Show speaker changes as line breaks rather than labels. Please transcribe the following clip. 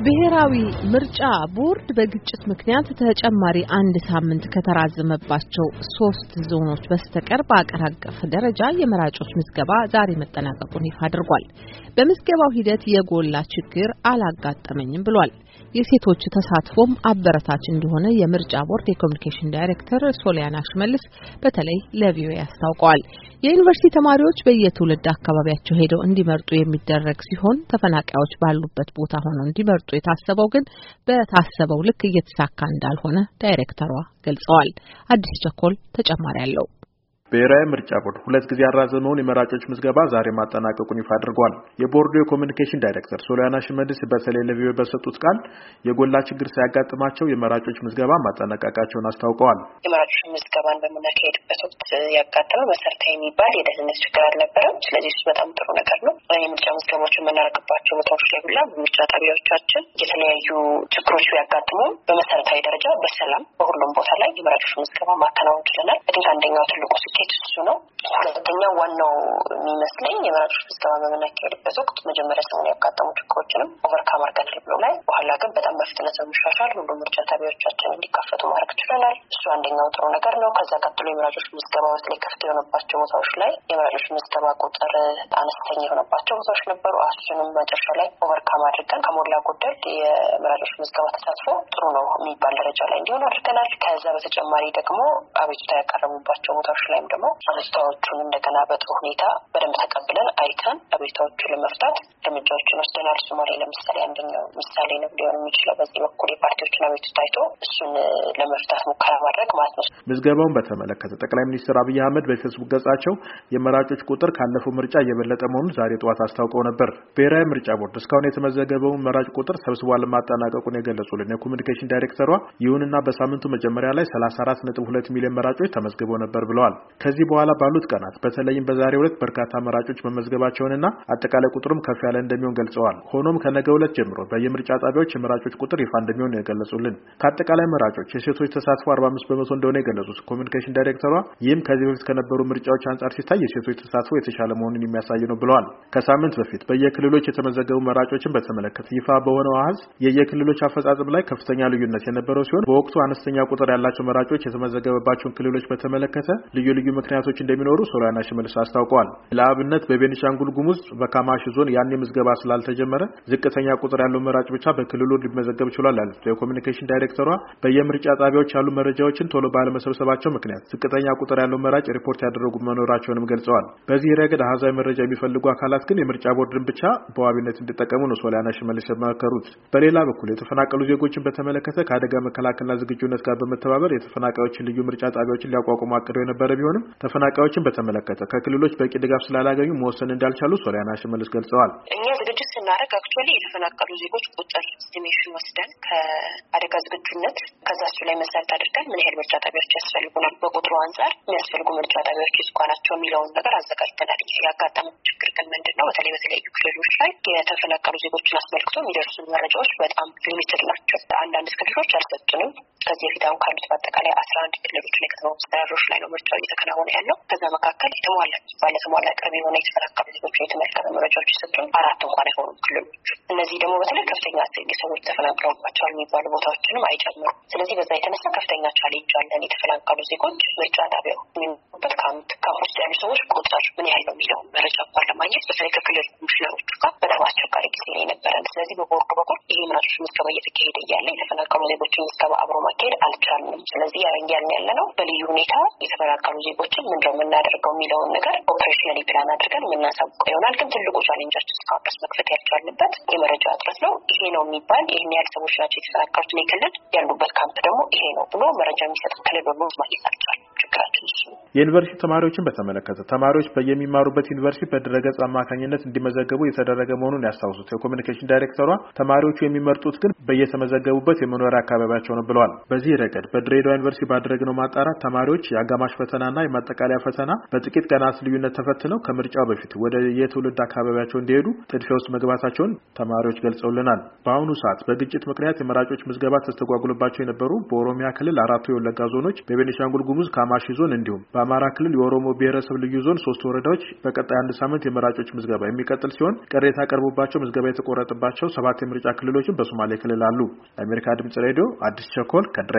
ብሔራዊ ምርጫ ቦርድ በግጭት ምክንያት ተጨማሪ አንድ ሳምንት ከተራዘመባቸው 3 ዞኖች በስተቀር በአገር አቀፍ ደረጃ የመራጮች ምዝገባ ዛሬ መጠናቀቁን ይፋ አድርጓል። በምዝገባው ሂደት የጎላ ችግር አላጋጠመኝም ብሏል። የሴቶች ተሳትፎም አበረታች እንደሆነ የምርጫ ቦርድ የኮሙኒኬሽን ዳይሬክተር ሶሊያና ሽመልስ በተለይ ለቪኦኤ አስታውቀዋል። የዩኒቨርሲቲ ተማሪዎች በየትውልድ አካባቢያቸው ሄደው እንዲመርጡ የሚደረግ ሲሆን ተፈናቃዮች ባሉበት ቦታ ሆነው እንዲመርጡ የታሰበው ግን በታሰበው ልክ እየተሳካ እንዳልሆነ ዳይሬክተሯ ገልጸዋል። አዲስ ቸኮል ተጨማሪ አለው።
ብሔራዊ ምርጫ ቦርድ 2 ጊዜ ያራዘመውን የመራጮች ምዝገባ ዛሬ ማጠናቀቁን ይፋ አድርጓል። የቦርዱ የኮሙኒኬሽን ዳይሬክተር ሶሊያና ሽመልስ በተለይ ለቪኦኤ በሰጡት ቃል የጎላ ችግር ሳያጋጥማቸው የመራጮች ምዝገባ ማጠናቀቃቸውን አስታውቀዋል።
የመራጮች ምዝገባን በመናካሄድበት ወቅት ያጋጠመው መሰረታዊ የሚባል የደህንነት ችግር አልነበረም። ስለዚህ እሱ በጣም ጥሩ ነገር ነው። የምርጫ ምዝገባዎችን የምናደርግባቸው ቦታዎች ላይ ሁላ በምርጫ ጣቢያዎቻችን የተለያዩ ችግሮች ቢያጋጥሙ በመሰረታዊ ደረጃ በሰላም በሁሉም ቦታ ላይ የመራጮች ምዝገባ ማከናወን ችለናል። አንደኛው ትልቁ እሱ ነው። ሁለተኛው ዋናው የሚመስለኝ የመራጮች ምዝገባ በመናካሄድበት ወቅት መጀመሪያ ሰሞኑን ያጋጠሙ ችግሮችንም ኦቨርካም አድርገናል ብሎ ላይ በኋላ ግን በጣም በፍጥነት በመሻሻል ሁሉም ምርጫ ጣቢያዎቻችን እንዲከፈቱ ማድረግ ችለናል። እሱ አንደኛው ጥሩ ነገር ነው። ከዛ ቀጥሎ የመራጮች ምዝገባ ላይ ክፍት የሆነባቸው ቦታዎች ላይ የመራጮች ምዝገባ ቁጥር አነስተኛ የሆነባቸው ቦታዎች ነበሩ። እሱንም መጨረሻ ላይ ኦቨርካም አድርገን ከሞላ ጎደል የመራጮች ምዝገባ ተሳትፎ ጥሩ ነው የሚባል ደረጃ ላይ እንዲሆን አድርገናል። ከዛ በተጨማሪ ደግሞ አቤቱታ ያቀረቡባቸው ቦታዎች ላይ ደግሞ አቤቱታዎቹን እንደገና በጥሩ ሁኔታ በደንብ ተቀብለን አይተን አቤቱታዎቹን ለመፍታት እርምጃዎችን ወስደናል። ሶማሌ ለምሳሌ አንደኛው ምሳሌ ነው ሊሆን የሚችለው። በዚህ በኩል የፓርቲዎችን አቤቱታ አይቶ እሱን ለመፍታት ሙከራ ማድረግ ማለት ነው።
ምዝገባውን በተመለከተ ጠቅላይ ሚኒስትር አብይ አህመድ በፌስቡክ ገጻቸው የመራጮች ቁጥር ካለፈው ምርጫ እየበለጠ መሆኑን ዛሬ ጠዋት አስታውቀው ነበር። ብሔራዊ ምርጫ ቦርድ እስካሁን የተመዘገበውን መራጭ ቁጥር ሰብስቧል ማጠናቀቁን የገለጹልን የኮሙኒኬሽን ዳይሬክተሯ ይሁንና በሳምንቱ መጀመሪያ ላይ 34.2 ሚሊዮን መራጮች ተመዝግበው ነበር ብለዋል። ከዚህ በኋላ ባሉት ቀናት በተለይም በዛሬው ዕለት በርካታ መራጮች መመዝገባቸውንና አጠቃላይ ቁጥሩም ከፍ ያለ እንደሚሆን ገልጸዋል። ሆኖም ከነገው ዕለት ጀምሮ በየምርጫ ጣቢያዎች የመራጮች ቁጥር ይፋ እንደሚሆን የገለጹልን ከአጠቃላይ መራጮች የሴቶች ተሳትፎ 45% እንደሆነ የገለጹት ኮሙኒኬሽን ዳይሬክተሯ ይህም ከዚህ በፊት ከነበሩ ምርጫዎች አንጻር ሲታይ የሴቶች ተሳትፎ የተሻለ መሆኑን የሚያሳይ ነው ብለዋል። ከሳምንት በፊት በየክልሎች የተመዘገቡ መራጮችን በተመለከተ ይፋ በሆነው አሃዝ የየክልሎች አፈጻጸም ላይ ከፍተኛ ልዩነት የነበረው ሲሆን በወቅቱ አነስተኛ ቁጥር ያላቸው መራጮች የተመዘገበባቸውን ክልሎች በተመለከተ ልዩ ምክንያቶች እንደሚኖሩ ሶሊያና ሽመልስ አስታውቀዋል። ለአብነት በቤኒሻንጉል ጉሙዝ በካማሽ ዞን ያን ምዝገባ ስላልተጀመረ ዝቅተኛ ቁጥር ያለው መራጭ ብቻ በክልሉ ሊመዘገብ ይችላል ያሉት የኮሙኒኬሽን ዳይሬክተሯ በየምርጫ ጣቢያዎች ያሉ መረጃዎችን ቶሎ ባለመሰብሰባቸው ምክንያት ዝቅተኛ ቁጥር ያለው መራጭ ሪፖርት ያደረጉ መኖራቸውንም ገልጸዋል። በዚህ ረገድ አሃዛዊ መረጃ የሚፈልጉ አካላት ግን የምርጫ ቦርድን ብቻ በዋቢነት እንዲጠቀሙ ነው ሶሊያና ሽመልስ የመከሩት። በሌላ በኩል የተፈናቀሉ ዜጎችን በተመለከተ ከአደጋ መከላከልና ዝግጁነት ጋር በመተባበር የተፈናቃዮችን ልዩ ምርጫ ጣቢያዎችን ሊያቋቁሙ አቅደው የነበረ ቢሆንም ተፈናቃዮችን በተመለከተ ከክልሎች በቂ ድጋፍ ስላላገኙ መወሰን እንዳልቻሉ ሶሊያና ሽመልስ ገልጸዋል።
እኛ ዝግጅት ስናደርግ አክቹአሊ የተፈናቀሉ ዜጎች ቁጥር ኤስቲሜሽን ወስደን ከአደጋ ዝግጁነት ከዛሱ ላይ መሰረት አድርገን ምን ያህል ምርጫ ጣቢያዎች ያስፈልጉናል፣ በቁጥሩ አንጻር የሚያስፈልጉ ምርጫ ጣቢያዎች ይስቋናቸው የሚለውን ነገር አዘጋጅተናል። ያጋጠመው ችግር ግን ምንድነው? በተለያዩ ክልሎች ላይ የተፈናቀሉ ዜጎችን አስመልክቶ የሚደርሱ መረጃዎች በጣም ሊሚትድ ናቸው። አንዳንድ ክልሎች አልሰጡንም። ከዚህ በፊት አሁን ካሉት በአጠቃላይ 11 ክልሎች ላይ ከተማ አስተዳደሮች ላይ ነው ምርጫው እየተከናወነ ያለው። ከዛ መካከል የተሟላ ቅርብ የሆነ የተፈናቀሉ ዜጎችን የተመለከተ መረጃዎች ይሰጡን 4 እንኳን አይሆኑም ክልሎች። እነዚህ ደግሞ በተለይ ከፍተኛ ሰዎች ተፈናቅለውባቸዋል የሚባሉ ቦታዎችንም አይጨምሩም። ስለዚህ በዛ የተነሳ ከፍተኛ ቻሌንጅ አለን። የተፈናቀሉ ዜጎች ምርጫ ጣቢያው የሚኖሩበት ካምፕ ውስጥ ያሉ ሰዎች ቁጥር ምን ያህል ነው የሚለውን መረጃ እንኳን ለማግኘት በተለይ ከክልል ኮሚሽነሮቹ ጋር በጣም አስቸጋሪ ጊዜ ላይ ነበረን። ስለዚህ በቦርዱ በኩል ይሄ መራጮች ምዝገባ እየተካሄደ እያለ የተፈናቀሉ ዜጎችን ምዝገባ አብሮ ማካሄድ አልቻልንም። ስለዚህ ያረንጊያን ያለ ነው በልዩ ሁኔታ የተፈናቀሉ ዜጎችን ምንድነው የምናደርገው የሚለውን ነገር ኦፕሬሽናሊ ፕላን አድርገን የምናሳውቀው ይሆናል። ግን ትልቁ ቻሌንጃችን እስካሁን ድረስ መክፈት ያልቻልንበት የመረጃ እጥረት ነው። ይሄ ነው የሚባል ይሄን ያህል ሰዎች ናቸው የተፈናቀሉት ክልል ያሉበት ካምፕ ደግሞ ይሄ ነው ብሎ መረጃ የሚሰጥ ክልል ሁሉ ማግኘት አልቻልንም። ችግራችን እሱ ነው።
የዩኒቨርሲቲ ተማሪዎችን በተመለከተ ተማሪዎች በየሚማሩበት ዩኒቨርሲቲ በድረገጽ አማካኝነት እንዲመዘገቡ የተደረገ መሆኑን ያስታውሱት የኮሙኒኬሽን ዳይሬክተሯ ተማሪዎቹ የሚመርጡት ግን በየተመዘገቡበት የመኖሪያ አካባቢያቸው ነው ብለዋል። በዚህ ረገድ በድሬዳዋ ዩኒቨርሲቲ ባደረግነው ማጣራት ተማሪዎች የአጋማሽ ፈተናና የማጠቃለያ ፈተና በጥቂት ቀናት ልዩነት ተፈትነው ከምርጫው በፊት ወደ የትውልድ አካባቢያቸው እንዲሄዱ ጥድፊያ ውስጥ መግባታቸውን ተማሪዎች ገልጸውልናል። በአሁኑ ሰዓት በግጭት ምክንያት የመራጮች ምዝገባ ተስተጓጉሎባቸው የነበሩ በኦሮሚያ ክልል 4 የወለጋ ዞኖች፣ በቤኒሻንጉል ጉሙዝ ካማሽ ካማሺ ዞን እንዲሁም በአማራ ክልል የኦሮሞ ብሔረሰብ ልዩ ዞን 3 ወረዳዎች በቀጣይ አንድ ሳምንት የመራጮች ምዝገባ የሚቀጥል ሲሆን ቅሬታ ቀርቦባቸው ምዝገባ የተቆረጠባቸው 7 የምርጫ ክልሎችን በሶማሌ ክልል አሉ። ለአሜሪካ ድምጽ ሬዲዮ አዲስ ቸኮል ከድሬ